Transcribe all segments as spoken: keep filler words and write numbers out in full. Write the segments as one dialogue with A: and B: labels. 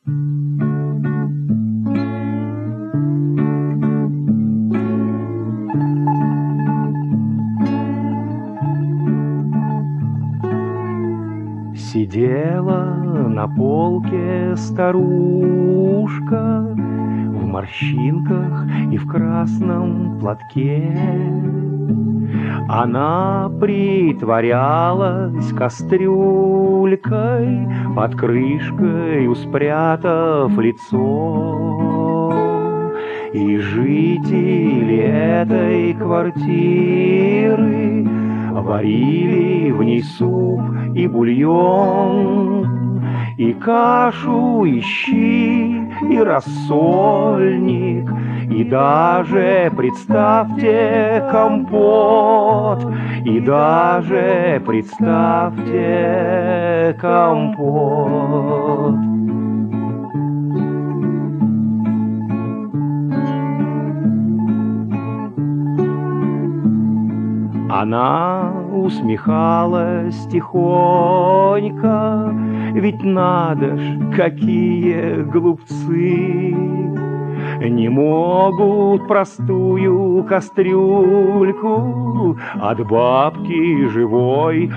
A: Сидела на полке старушка в морщинках и в красном платке. Она притворялась кастрюлькой, под крышкой спрятав лицо. И жители этой квартиры варили в ней суп и бульон, и кашу, и щи, и рассольник, и даже, представьте, компот, и даже, представьте, компот. Она усмехалась тихонько, ведь надо ж, какие глупцы, не могут простую кастрюльку от бабки живой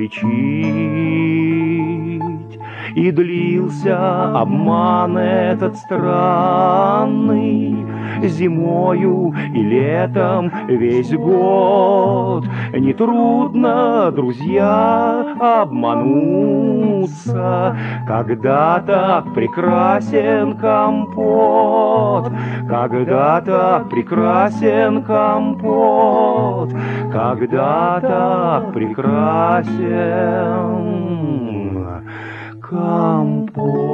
A: отличить. И длился обман этот странный зимою и летом весь год. Нетрудно, друзья, обмануться, когда так прекрасен компот, когда так прекрасен компот, когда так прекрасен компот.